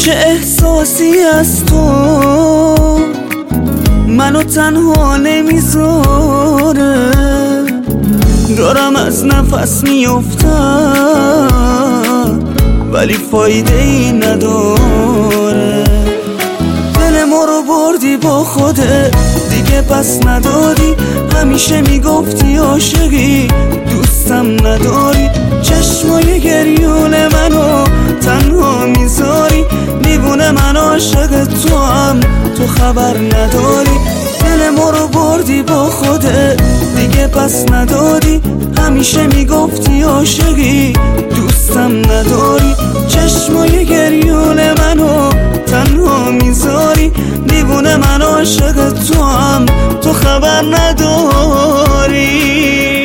چه احساسی از تو منو تنها نمیذاره، دارم از نفس میافتم ولی فایده ای نداره. دل ما رو بردی با خودت دیگه پس ندادی، همیشه میگفتی عاشقی دوستم نداری. چشمای گریون منو تنها میذاری، دیوونه من عاشق تو هم تو خبر نداری. دل ما رو بردی با خودت دیگه پس ندادی، همیشه میگفتی عاشقی دوستم نداری. چشمای گریون منو تنها میذاری، دیوونه من عاشق تو هم تو خبر نداری.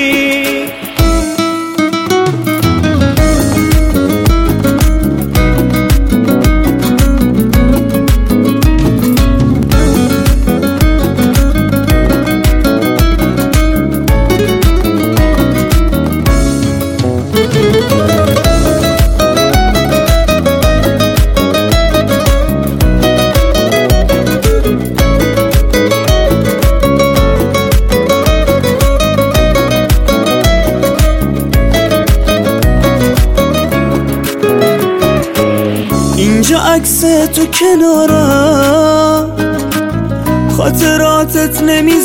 اینجا عکس تو کنارم، خاطراتت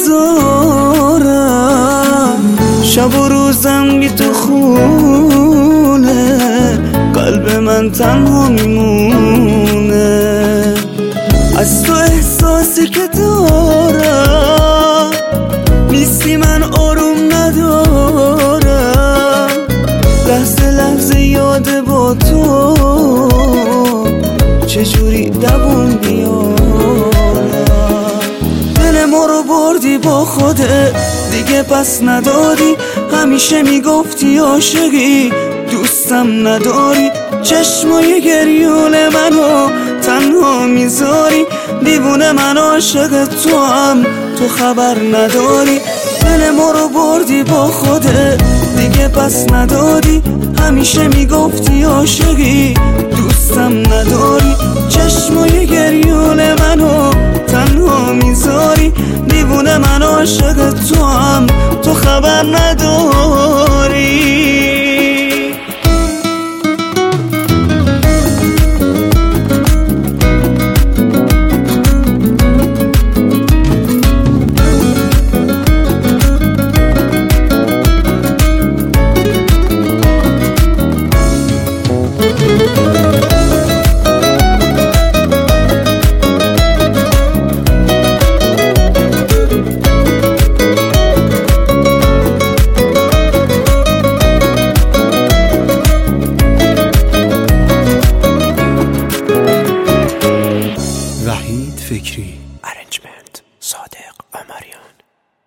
نمیذارم، شب و روزم بی تو خونه، قلب من تنها میمونه. از تو احساسی که دارم نیستی، من آروم ندارم، لحظه لحظه یاد با تو چجوری دوام بیارم. دل ما رو بردی با خودت دیگه پس ندادی، همیشه میگفتی عاشقی دوستم نداری. چشمای گریون منو تنها میذاری، دیوونه من عاشق تو هم تو خبر نداری. دل ما رو بردی با خودت دیگه پس ندادی، همیشه میگفتی عاشقی دوستم نداری. چشمای گریون منو تنها میذاری، دیوونه من عاشق تو هم تو خبر نداری. وحید فکری.